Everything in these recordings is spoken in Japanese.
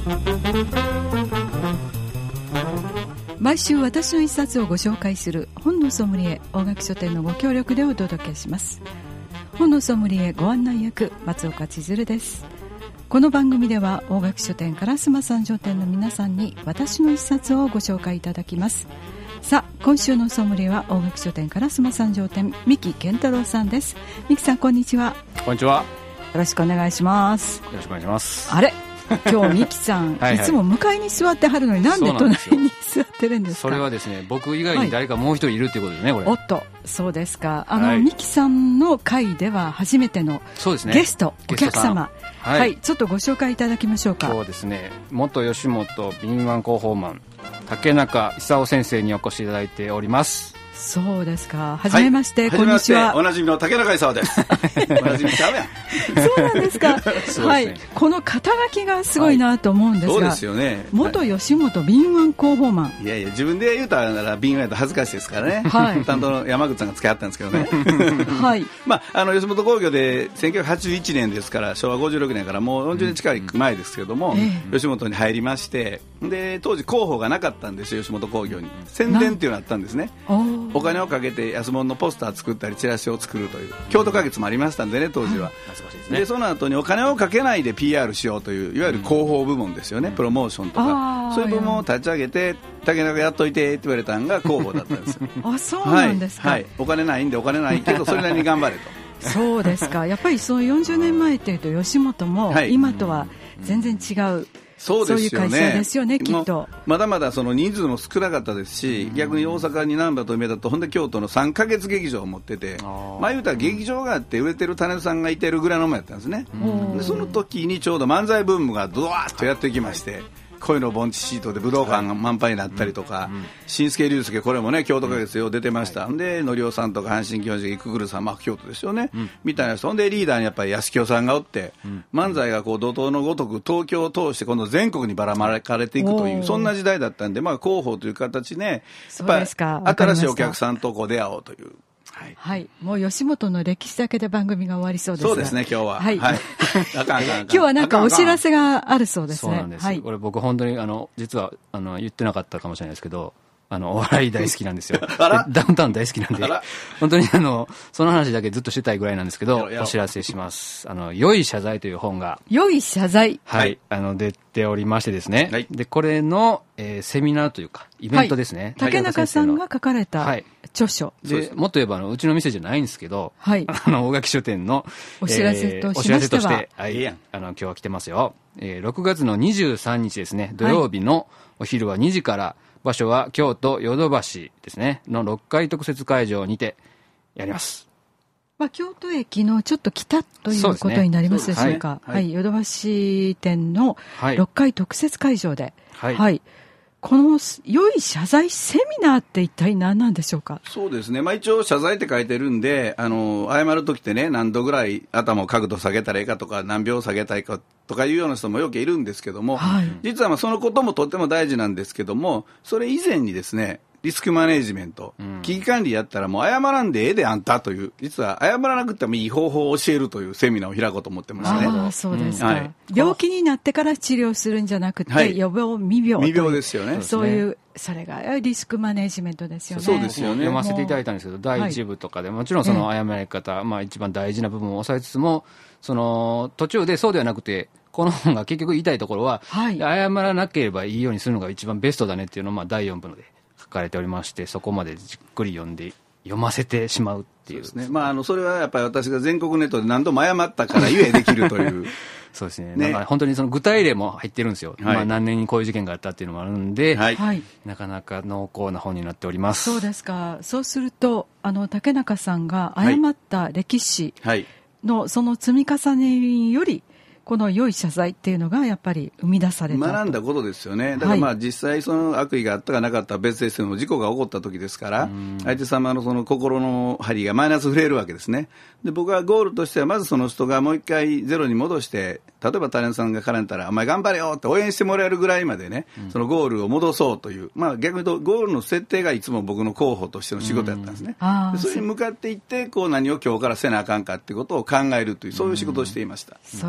毎週私の一冊をご紹介する本のソムリエ大垣書店のご協力でお届けします。本のソムリエご案内役松岡千鶴です。この番組では大垣書店烏丸三条店の皆さんに私の一冊をご紹介いただきます。さあ今週のソムリエは大垣書店烏丸三条店三木健太郎さんです。三木さんこんにちは。 こんにちは。 よろしくお願いします。 よろしくお願いします。 あれ今日三木さんはい、いつも向かいに座ってはるのになんで隣に座ってるんですか。 それはですね、僕以外に誰かもう一人いるっていうことですね、これ。 おっと、そうですか。三木さんの会では初めてのゲスト、お客様、はい、ちょっとご紹介いただきましょうか。 今日ですね、元吉本敏腕広報マン竹中勲先生にお越しいただいております。 そうですか。はじめまして、こんにちは。 おなじみの竹中勲です。おなじみちゃうやん。 そうなんですか。はい。この肩書きがすごいなと思うんですが、 そうですよね。 元吉本敏腕広報マン。 いやいや、自分で言うたら敏腕だと恥ずかしいですからね。 はい。 担当の山口さんが付き合ったんですけどね。 はい。 まあ吉本興業で1981年ですから、昭和56年からもう40年近い前ですけども、吉本に入りまして、で当時広報がなかったんですよ、吉本興業に。宣伝っていうのがあったんですね。お金をかけて安物のポスター作ったりチラシを作るという京都花月もありましたんでね、当時は。でその後にお金をかけないで PR しようといういわゆる広報部門ですよね、プロモーションとかそういう部門を立ち上げて、竹中やっといてって言われたのが広報だったんですよ。 あ、そうなんですか。 はい、お金ないんでお金ないけどそれなりに頑張れと。 そうですか。やっぱりその40年前っていうと吉本も今とは全然違う、 そうですよね。 そういう会社ですよね、きっと。 まだまだその人数も少なかったですし、逆に大阪に難波と梅田とほんで京都の3ヶ月劇場を持ってて、言うたら劇場があって売れてるタレントさんがいてるぐらいのもんやったんですね。でその時にちょうど漫才ブームがドワーッとやってきまして、恋の盆地シートで武道館が満杯になったりとか、新助竜介これもね京都花月よう出てました。でのりおさんとか阪神教授くぐるさん、京都ですよね、みたいな人。ほんでリーダーにやっぱり安清さんがおって、漫才がこう怒涛のごとく東京を通して今度全国にばらまかれていくというそんな時代だったんで、広報という形でやっぱ新しいお客さんとこう出会おうという。 はい、もう吉本の歴史だけで番組が終わりそうですが。 そうですね、今日は。 はい。今日はなんかお知らせがあるそうですね。 そうなんです。これ僕本当に実は言ってなかったかもしれないですけど、お笑い大好きなんですよ。ダウンタウン大好きなんで、本当にその話だけずっとしてたいぐらいなんですけど、お知らせします。良い謝罪という本が。良い謝罪。 はい。出ておりましてですね。はい、で、これの、セミナーというか、イベントですね。はい、 竹中さんが書かれた著書。 で、もっと言えば、うちの店じゃないんですけど、 はい。 大垣書店の、 お知らせとしましては、 はい。今日は来てますよ。6月の23日ですね、土曜日のお昼は2時から、場所は京都ヨドバシですねの6階特設会場にてやります。 京都駅のちょっと北ということになりますでしょうか。はい、ヨドバシ店の6階特設会場で、はい、この良い謝罪セミナーって一体何なんでしょうか。 そうですね、一応謝罪って書いてるんで、謝るときってね、何度ぐらい頭を角度下げたらいいかとか何秒下げたいかとかいうような人もよくいるんですけども、実はそのこともとっても大事なんですけども、それ以前にですね、リスクマネジメント、危機管理やったらもう謝らんでええであんたという、実は謝らなくてもいい方法を教えるというセミナーを開こうと思ってますね。 ああ、そうですか。病気になってから治療するんじゃなくて、予防未病。 未病ですよね。 そういう、それがリスクマネジメントですよね。 そうですよね。読ませていただいたんですけど、第一部とかでもちろんその謝り方、一番大事な部分を抑えつつも、途中でそうではなくて、この本が結局言いたいところは、謝らなければいいようにするのが一番ベストだねっていうのを第4部ので書かれておりまして、そこまでじっくり読ませてしまうっていう。 そうですね。それはやっぱり私が全国ネットで何度も謝ったからゆえできるという。 そうですね。なんか本当にその具体例も入ってるんですよ。何年にこういう事件があったっていうのもあるんで、なかなか濃厚な本になっております。 そうですか。そうすると、竹中さんが謝った歴史のその積み重ねにより、この良い謝罪っていうのがやっぱり生み出された学んだことですよね。だから実際その悪意があったかなかったら別ですけども、事故が起こった時ですから、相手様のその心の針がマイナス触れるわけですね。で僕はゴールとしてはまずその人がもう一回ゼロに戻して、例えばタレントさんが絡んだらお前頑張れよって応援してもらえるぐらいまでね、そのゴールを戻そうという、逆に言うとゴールの設定がいつも僕の候補としての仕事やったんですね。でそれに向かっていって何を今日からせなあかんかってことを考えるという、そういう仕事をしていました。 そうですか。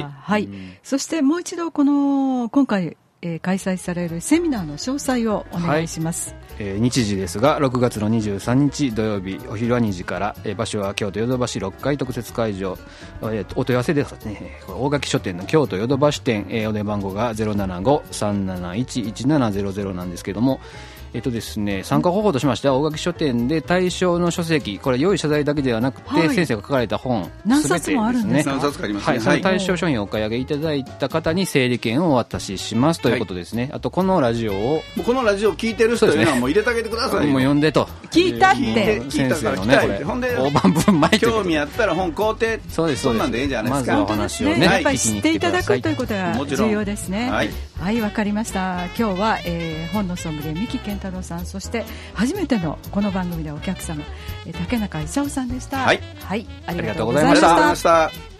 はい、そしてもう一度今回、開催されるセミナーの詳細をお願いします。 日時ですが6月の23日土曜日お昼は2時から、場所は京都ヨドバシ6階特設会場、お問い合わせですね、大垣書店の京都ヨドバシ店、お電話番号が 075-371-1700 なんですけども、ですね、参加方法としましては大垣書店で対象の書籍、これ用意謝罪だけではなくて、はい、先生が書かれた本何冊もあるんですね。 何冊かありますね。 はい、その対象商品をお買い上げいただいた方に整理券をお渡ししますということですね、はい、あとこのラジオを聞いてる人にはもう入れてあげてくださいよ。もう読んでと聞いたって先生のねこれほんで大盤分前興味あったら本買うてそんなんでいいんじゃないですか。 まずお話をね、 やっぱり知っていただくということが重要ですね。はい、はい、わかりました。今日は、本のソムリエ三木健太郎さん、そして初めてのこの番組でお客様、竹中勲さんでした。 はい、 はい、 ありがとうございました。